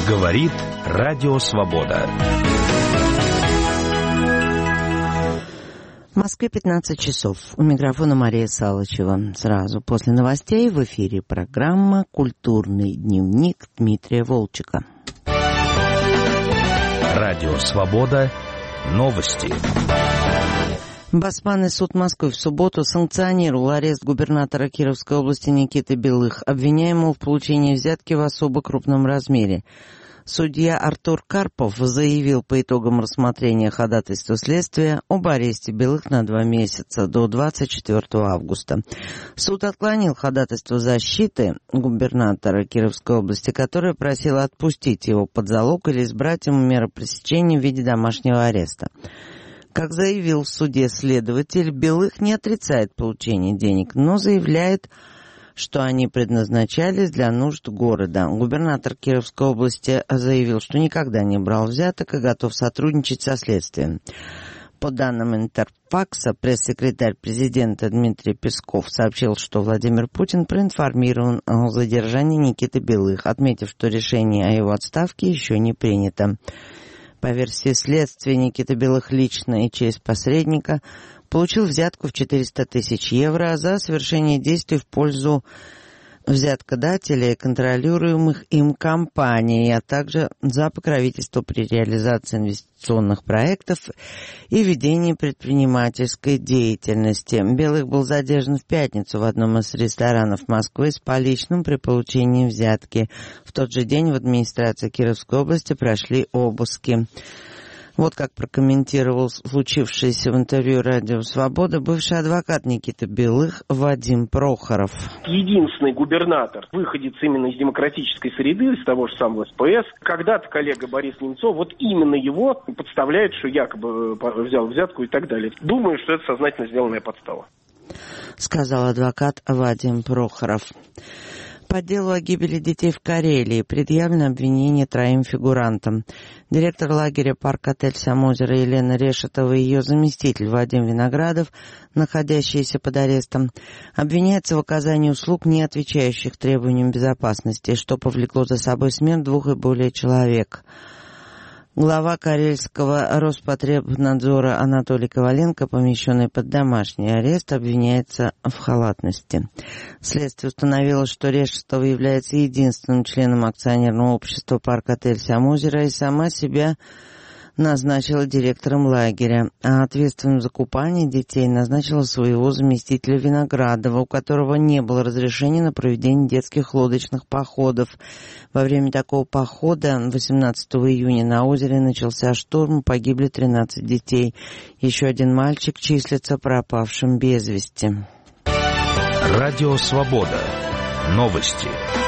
Говорит Радио Свобода. В Москве 15 часов. У микрофона Мария Салычева. Сразу после новостей в эфире программа «Культурный дневник» Дмитрия Волчека. Радио Свобода. Новости. Басманный суд Москвы в субботу санкционировал арест губернатора Кировской области Никиты Белых, обвиняемого в получении взятки в особо крупном размере. Судья Артур Карпов заявил по итогам рассмотрения ходатайства следствия об аресте Белых на 2 месяца до 24 августа. Суд отклонил ходатайство защиты губернатора Кировской области, которая просила отпустить его под залог или избрать ему меры пресечения в виде домашнего ареста. Как заявил в суде следователь, Белых не отрицает получение денег, но заявляет, что они предназначались для нужд города. Губернатор Кировской области заявил, что никогда не брал взяток и готов сотрудничать со следствием. По данным Интерфакса, пресс-секретарь президента Дмитрий Песков сообщил, что Владимир Путин проинформирован о задержании Никиты Белых, отметив, что решение о его отставке еще не принято. По версии следствия, Никита Белых лично и через посредника получил взятку в 400 тысяч евро за совершение действий в пользу взяткодателя и контролируемых им компаний, а также за покровительство при реализации инвестиционных проектов и ведении предпринимательской деятельности. Белых был задержан в пятницу в одном из ресторанов Москвы с поличным при получении взятки. В тот же день в администрации Кировской области прошли обыски. Вот как прокомментировал случившееся в интервью «Радио Свобода» бывший адвокат Никиты Белых Вадим Прохоров. Единственный губернатор, выходец именно из демократической среды, из того же самого СПС. Когда-то коллега Борис Немцов, вот именно его подставляет, что якобы взял взятку и так далее. Думаю, что это сознательно сделанная подстава. Сказал адвокат Вадим Прохоров. По делу о гибели детей в Карелии предъявлено обвинение 3 фигурантам. Директор лагеря «Парк-отель Самозеро» Елена Решетова и ее заместитель Вадим Виноградов, находящиеся под арестом, обвиняются в оказании услуг, не отвечающих требованиям безопасности, что повлекло за собой смерть 2 и более человек. Глава Карельского Роспотребнадзора Анатолий Коваленко, помещенный под домашний арест, обвиняется в халатности. Следствие установило, что Решетова является единственным членом акционерного общества «Парк-отель Самозеро» и сама себя назначила директором лагеря, а ответственным за купание детей назначила своего заместителя Виноградова, у которого не было разрешения на проведение детских лодочных походов. Во время такого похода 18 июня на озере начался шторм, погибли 13 детей. Еще один мальчик числится пропавшим без вести. Радио Свобода. Новости.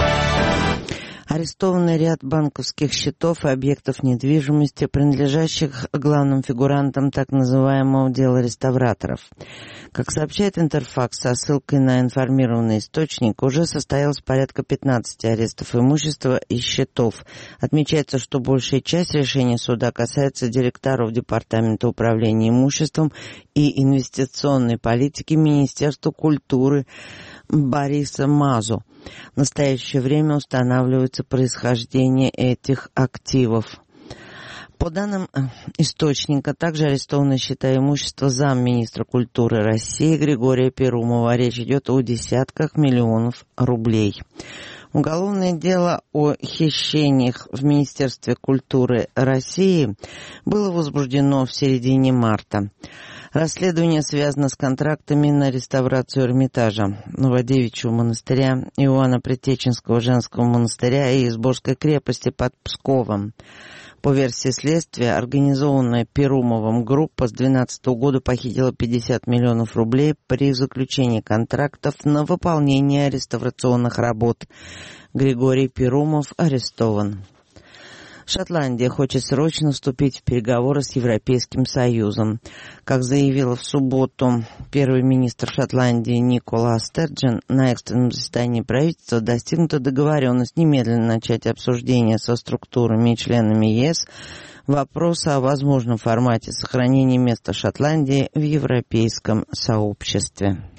Арестованы ряд банковских счетов и объектов недвижимости, принадлежащих главным фигурантам так называемого дела реставраторов. Как сообщает Интерфакс со ссылкой на информированный источник, уже состоялось порядка 15 арестов имущества и счетов. Отмечается, что большая часть решений суда касается директоров Департамента управления имуществом и инвестиционной политики Министерства культуры Бориса Мазу. В настоящее время устанавливается происхождение этих активов. По данным источника, также арестованы счета имущества замминистра культуры России Григория Перумова. Речь идет о десятках миллионов рублей. Уголовное дело о хищениях в Министерстве культуры России было возбуждено в середине марта. Расследование связано с контрактами на реставрацию Эрмитажа, Новодевичьего монастыря, Иоанна Предтеченского женского монастыря и Изборской крепости под Псковом. По версии следствия, организованная Перумовым группа с 2012 года похитила 50 миллионов рублей при заключении контрактов на выполнение реставрационных работ. Григорий Перумов арестован. Шотландия хочет срочно вступить в переговоры с Европейским Союзом. Как заявила в субботу первый министр Шотландии Никола Стерджен, на экстренном заседании правительства достигнута договоренность немедленно начать обсуждение со структурами и членами ЕС вопроса о возможном формате сохранения места Шотландии в Европейском сообществе.